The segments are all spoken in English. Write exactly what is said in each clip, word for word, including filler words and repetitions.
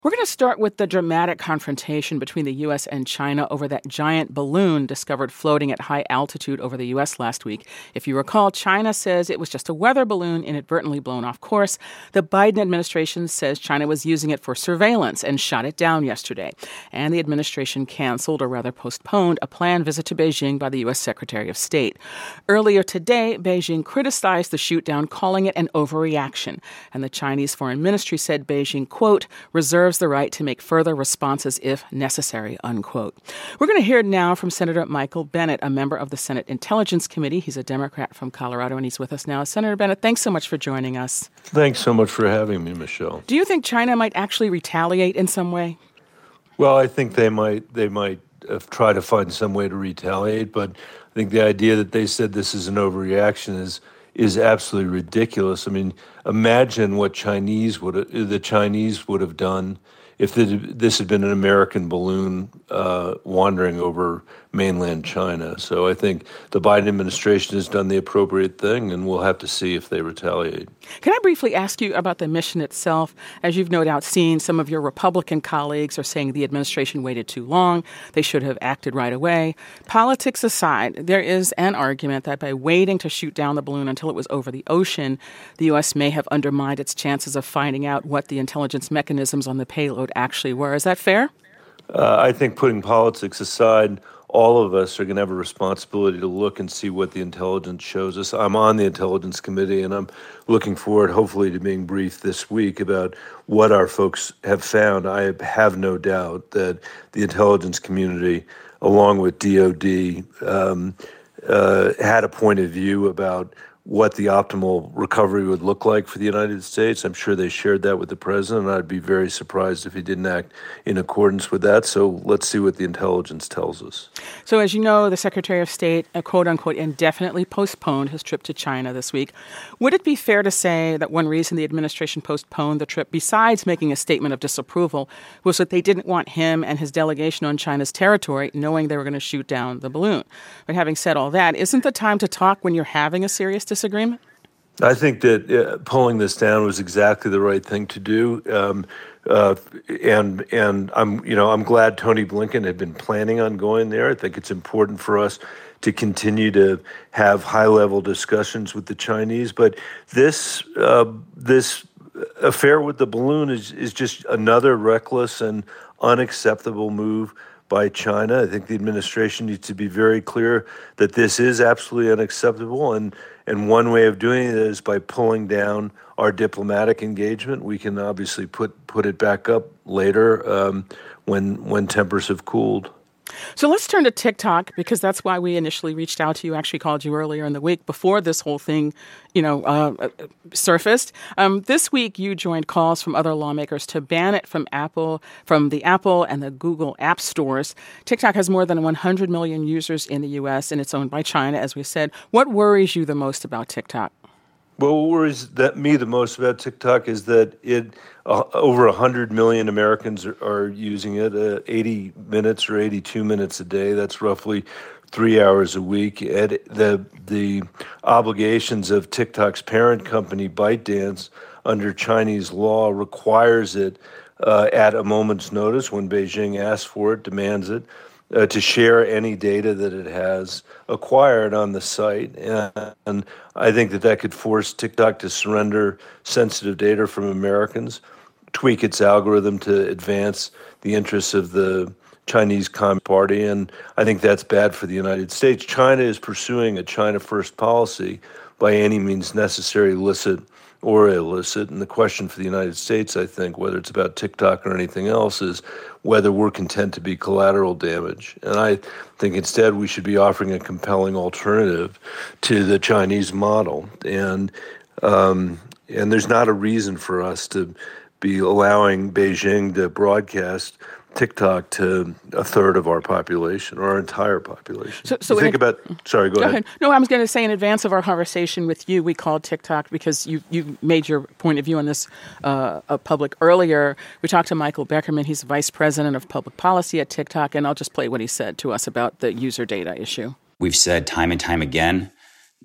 We're going to start with the dramatic confrontation between the U S and China over that giant balloon discovered floating at high altitude over the U S last week. If you recall, China says it was just a weather balloon inadvertently blown off course. The Biden administration says China was using it for surveillance and shot it down yesterday. And the administration canceled, or rather postponed, a planned visit to Beijing by the U S Secretary of State. Earlier today, Beijing criticized the shoot-down, calling it an overreaction. And the Chinese Foreign Ministry said Beijing, quote, reserves the right to make further responses if necessary, unquote. We're going to hear now from Senator Michael Bennet, a member of the Senate Intelligence Committee. He's a Democrat from Colorado, and he's with us now. Senator Bennet, thanks so much for joining us. Thanks so much for having me, Michelle. Do you think China might actually retaliate in some way? Well, I think they might they might uh, try to find some way to retaliate, but I think the idea that they said this is an overreaction is is absolutely ridiculous. I mean, imagine what Chinese would the Chinese would have done if the, this had been an American balloon uh, wandering over mainland China. So I think the Biden administration has done the appropriate thing, and we'll have to see if they retaliate. Can I briefly ask you about the mission itself? As you've no doubt seen, some of your Republican colleagues are saying the administration waited too long. They should have acted right away. Politics aside, there is an argument that by waiting to shoot down the balloon until it was over the ocean, the U S may have undermined its chances of finding out what the intelligence mechanisms on the payload actually were. Is that fair? Uh, I think putting politics aside, all of us are going to have a responsibility to look and see what the intelligence shows us. I'm on the Intelligence Committee, and I'm looking forward, hopefully, to being briefed this week about what our folks have found. I have no doubt that the intelligence community, along with D O D, um, uh, had a point of view about what the optimal recovery would look like for the United States. I'm sure they shared that with the president. I'd be very surprised if he didn't act in accordance with that. So let's see what the intelligence tells us. So as you know, the Secretary of State, uh, quote unquote, indefinitely postponed his trip to China this week. Would it be fair to say that one reason the administration postponed the trip, besides making a statement of disapproval, was that they didn't want him and his delegation on China's territory knowing they were going to shoot down the balloon? But having said all that, isn't the time to talk when you're having a serious disagreement? I think that uh, pulling this down was exactly the right thing to do, um, uh, and and I'm you know I'm glad Tony Blinken had been planning on going there. I think it's important for us to continue to have high-level discussions with the Chinese. But this uh, this affair with the balloon is is just another reckless and unacceptable move by China. I think the administration needs to be very clear that this is absolutely unacceptable, and and one way of doing it is by pulling down our diplomatic engagement. We can obviously put put it back up later um, when when tempers have cooled. So let's turn to TikTok, because that's why we initially reached out to you. Actually called you earlier in the week before this whole thing, you know, uh, surfaced. Um, this week, you joined calls from other lawmakers to ban it from Apple, from the Apple and the Google app stores. TikTok has more than one hundred million users in the U S, and it's owned by China, as we said. What worries you the most about TikTok? Well, what worries that me the most about TikTok is that it uh, over one hundred million Americans are, are using it, uh, eighty minutes or eighty-two minutes a day. That's roughly three hours a week. And the the obligations of TikTok's parent company, ByteDance, under Chinese law requires it uh, at a moment's notice when Beijing asks for it, demands it, Uh, to share any data that it has acquired on the site. And, and I think that that could force TikTok to surrender sensitive data from Americans, tweak its algorithm to advance the interests of the Chinese Communist Party. And I think that's bad for the United States. China is pursuing a China first policy by any means necessary, licit or illicit. And the question for the United States, I think, whether it's about TikTok or anything else, is whether we're content to be collateral damage. And I think instead we should be offering a compelling alternative to the Chinese model. And um, and there's not a reason for us to be allowing Beijing to broadcast TikTok to a third of our population, or our entire population. So, so think in, about. Sorry, go, go ahead. ahead. No, I was going to say in advance of our conversation with you, we called TikTok because you you made your point of view on this uh, public earlier. We talked to Michael Beckerman. He's vice president of public policy at TikTok, and I'll just play what he said to us about the user data issue. We've said time and time again,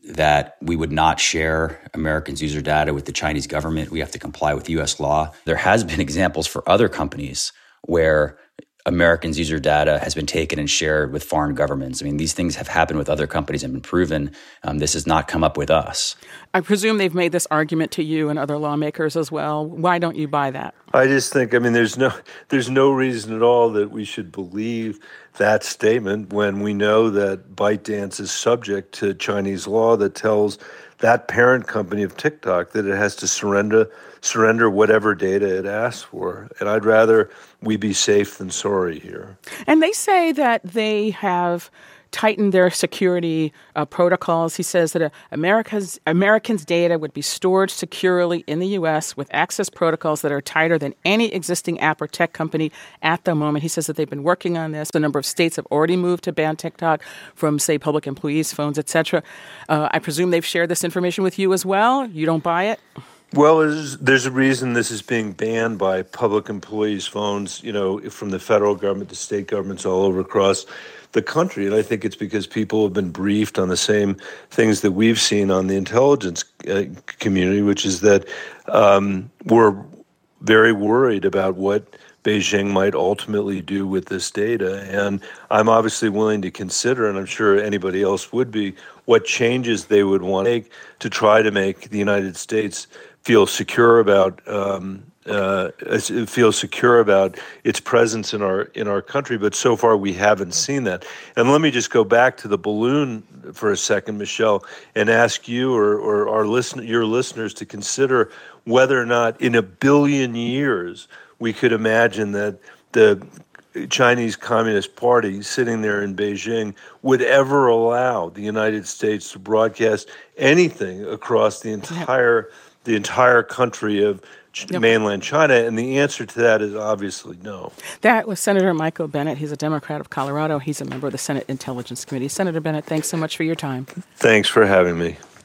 that we would not share Americans' user data with the Chinese government. We have to comply with U S law. There has been examples for other companies where Americans' user data has been taken and shared with foreign governments. I mean, these things have happened with other companies and been proven. Um, this has not come up with us. I presume they've made this argument to you and other lawmakers as well. Why don't you buy that? I just think, I mean, there's no there's no reason at all that we should believe that statement when we know that ByteDance is subject to Chinese law that tells that parent company of TikTok that it has to surrender surrender whatever data it asks for. And I'd rather we be safe than sorry here. And they say that they have tightened their security uh, protocols. He says that uh, America's Americans' data would be stored securely in the U S with access protocols that are tighter than any existing app or tech company at the moment. He says that they've been working on this. A number of states have already moved to ban TikTok from, say, public employees' phones, et cetera. Uh, I presume they've shared this information with you as well. You don't buy it? Well, there's, there's a reason this is being banned by public employees' phones, you know, from the federal government to state governments all over across the country. And I think it's because people have been briefed on the same things that we've seen on the intelligence uh, community, which is that um, we're very worried about what Beijing might ultimately do with this data. And I'm obviously willing to consider, and I'm sure anybody else would be, what changes they would want to make to try to make the United States feel secure about um, uh, feel secure about its presence in our in our country. But so far, we haven't seen that. And let me just go back to the balloon for a second, Michelle, and ask you or, or our listen your listeners to consider whether or not in a billion years we could imagine that the Chinese Communist Party sitting there in Beijing would ever allow the United States to broadcast anything across the entire the entire country of Yep. mainland China? And the answer to that is obviously no. That was Senator Michael Bennet. He's a Democrat of Colorado. He's a member of the Senate Intelligence Committee. Senator Bennet, thanks so much for your time. Thanks for having me.